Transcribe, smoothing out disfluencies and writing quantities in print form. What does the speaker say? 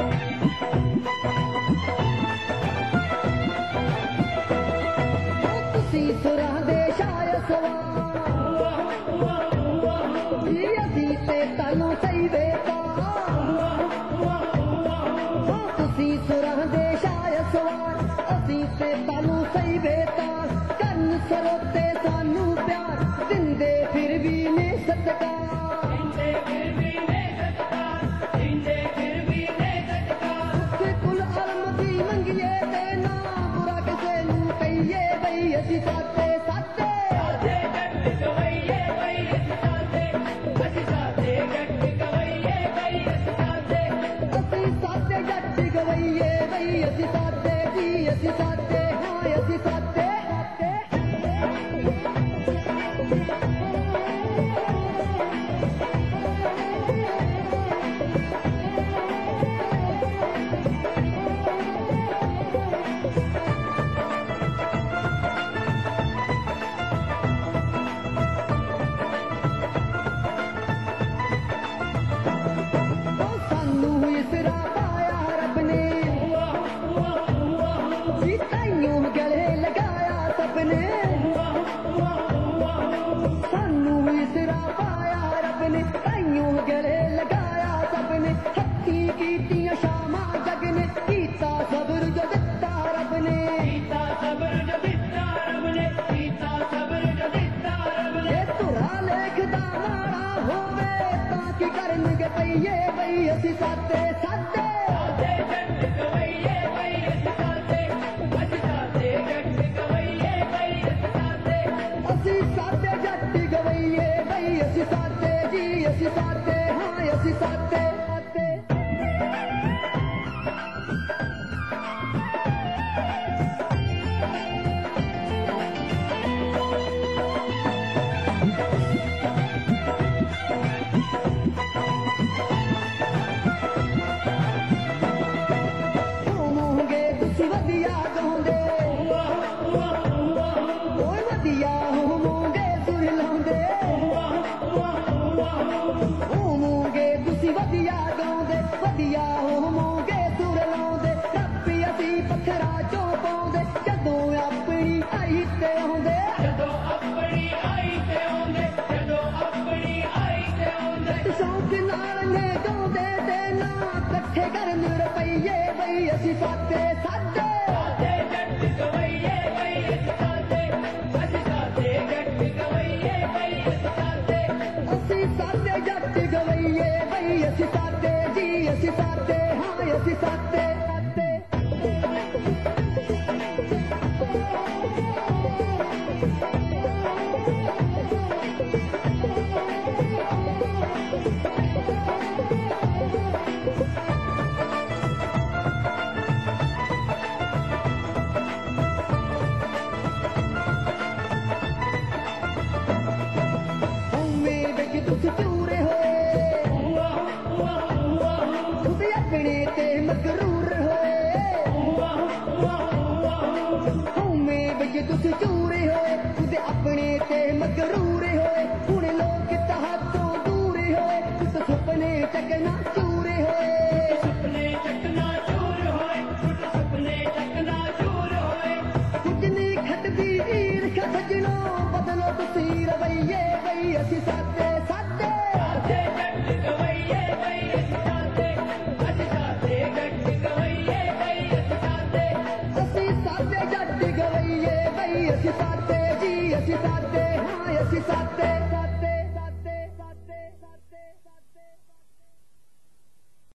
ਤੁਸੀਂ ਸੁਰਾਂ ਦੇ ਸ਼ਾਇਰ ਸਵਾਰ ਜੀ ਅਸੀਂ ਤੇ ਤੁਹਾਨੂੰ ਸਹੀ ਵੇਖਾ ਤੁਸੀਂ ਸੁਰਾਂ ਦੇ ਸ਼ਾਇਰ ਸਵਾਰ ਅਸੀਂ ਤੇ ਤੁਹਾਨੂੰ ਸਹੀ ਵੇਖਾ ਕੰਨ ਸਰੋਤੇ ਸਾਨੂੰ ਪਿਆਰ ਦਿੰਦੇ ਫਿਰ ਵੀ ਨੇ ਸਤਿਕਾਰ ਦਿੰਦੇ ਫਿਰ ਵੀ ਨੇ ਸਤਿਕਾਰ ਦਿੰਦੇ ਫਿਰ ਵੀ ਨੇ ਸਤਿਕਾਰ ਕੁਲ ਆਲਮ ਦੀ ਮੰਗੀਏ ਤੇ ਨਾ ਬੁਰਾ ਕਿਸੇ ਨੂੰ ਕਹੀਏ ਬਈ ਅਸੀਂ ਸਾਦੇ ਸਾਦੇ ਸਾਦੇ ਜੱਟ ਗਵਈਏ ਬਈ ਅਸੀਂ ਸਾਦੇ ਜੱਟ ਗਵਈਏ ਬਈ ਅਸੀਂ ਸਾਦੇ ਜੱਟ ਗਵਈਏ ਬਈ ਅਸੀਂ ਸਾਦੇ ਜੀ ਅਸੀਂ ਸਾਦੇ ਹਾਂ ਅਸੀਂ ਸਾਦੇ ਸਾਨੂੰ ਇਸਰਾ ਪਾਇਆ ਰੱਬ ਨੇ ਤਾਈਓ ਗਲੇ ਲਗਾਇਆ ਸਭ ਨੇ ਹੱਥੀਂ ਕੀਤੀਆਂ ਸ਼ਾਮਾਂ ਜਗ ਨੇ ਕੀਤਾ ਸਬਰ ਜੋ ਦਿੱਤਾ ਰੱਬ ਨੇ ਕੀਤਾ ਸਬਰ ਜੋ ਦਿੱਤਾ ਰੱਬ ਨੇ ਕੀਤਾ ਸਬਰ ਜੋ ਦਿੱਤਾ ਰੱਬ ਨੇ ਜੇ ਧੁਰਾ ਲੇਖਦਾ ਮਾੜਾ ਹੋਵੇ ਤਾਂ ਕੀ ਕਰਨਗੇ ਪਈਏ ਬਈ ਅਸੀਂ ਸਾਦੇ ਸਾਦੇ ਸਾਦੇ ਜੱਟ ਗਵਈਏ ਬਈ ਅਸੀਂ ਸਾਦੇ ਜੱਟ ਗਵਈਏ ਬਈ ਅਸੀਂ ਸਾਦੇ ਜੱਟ ਗਵਈਏ ਬਈ ਅਸੀਂ ਸਾਦੇ ਜੀ ਅਸੀਂ ਸਾਦੇ ਹਾਂ ਅਸੀਂ ਸਾਦੇ ਹੋਵੋਗੇ ਤੁਸੀਂ ਵਧੀਆ ਗਾਉਂਦੇ ਓਏ ਵਧੀਆ ਹੋਵੋਗੇ ਸੁਰ ਲਾਉਂਦੇ ਹੋਵੋਗੇ ਤੁਸੀਂ ਵਧੀਆ ਗਾਉਂਦੇ ਵਧੀਆ ਹੋਵੋਗੇ ਸੁਰ ਲਾਉਂਦੇ ਰੱਬ ਅਸੀਂ ਪੱਥਰਾਂ ਚੋਂ ਪਾਉਂਦੇ ਜਦੋਂ ਆਪਣੀ ਆਈ ਤੇ ਆਉਂਦੇ ਜਦੋਂ ਆਪਣੀ ਆਈ ਤੇ ਆਉਂਦੇ ਜਦੋਂ ਆਪਣੀ ਆਈ ਤੇ ਆਉਂਦੇ ਸ਼ੌਂਕ ਨਾਲ ਨੇ ਗਾਉਂਦੇ ਤੇ ਨਾ ਇਕੱਠੇ ਕਰਨ ਰੁਪਈਏ ਬਈ ਅਸੀਂ ਸਾਦੇ ਸਾਦੇ ਸਾਦੇ ਜੱਟ ਗਵਈਏ ਬਈ ਅਸੀਂ ਸਾਦੇ ਜੱਟ ਗਵਈਏ ਬਈ ਅਸੀਂ ਸਾਦੇ ਜੱਟ ਗਵਈਏ ਬਈ ਅਸੀਂ ਸਾਦੇ ਜੀ ਅਸੀਂ ਸਾਦੇ ਹਾਂ ਅਸੀਂ ਸਾਦੇ ਤੁਸੀਂ ਚੂਰੇ ਹੋਏ ਤੁਸੀਂ ਆਪਣੇ ਤੇ ਮਗਰੂਰ ਹੋਏ ਹਉਮੈ ਵਿੱਚ ਤੁਸੀਂ ਚੂਰੇ ਹੋਏ ਤੁਸੀਂ ਆਪਣੇ ਤੇ ਮਗਰੂਰ ਹੋਏ ਹੁਣ ਲੋਕ ਤੁਹਾਤੋਂ ਦੂਰ ਹੋਏ ਤੁਸੀਂ ਸੁਪਨੇ ਚੱਕਣਾ ਚੂਰੇ ਹੋਏ